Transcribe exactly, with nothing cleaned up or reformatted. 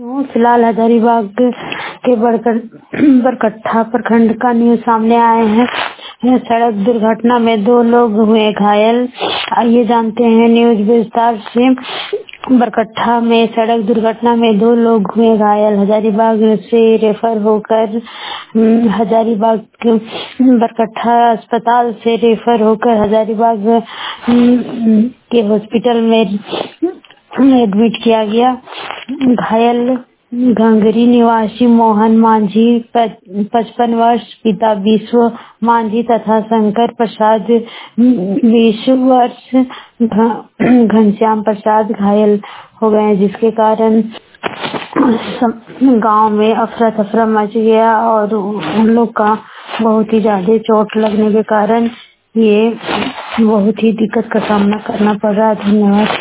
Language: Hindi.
फिलहाल हजारीबाग के बरकट बरकट्टा प्रखंड का न्यूज सामने आए हैं। सड़क दुर्घटना में दो लोग हुए घायल। आइए जानते हैं न्यूज विस्तार से। बरकट्टा में सड़क दुर्घटना में दो लोग हुए घायल। हजारीबाग से रेफर होकर हजारीबाग बरकट्टा अस्पताल से रेफर होकर हजारीबाग के हॉस्पिटल में एडमिट किया गया। घायल घंगरी निवासी मोहन मांझी पचपन वर्ष, पिता विश्व मांझी तथा शंकर प्रसाद बीस वर्ष, घनश्याम प्रसाद घायल हो गए, जिसके कारण गांव में अफरा तफरा मच गया और उन लोग का बहुत ही ज्यादा चोट लगने के कारण ये बहुत ही दिक्कत का सामना करना पड़ रहा है। धन्यवाद।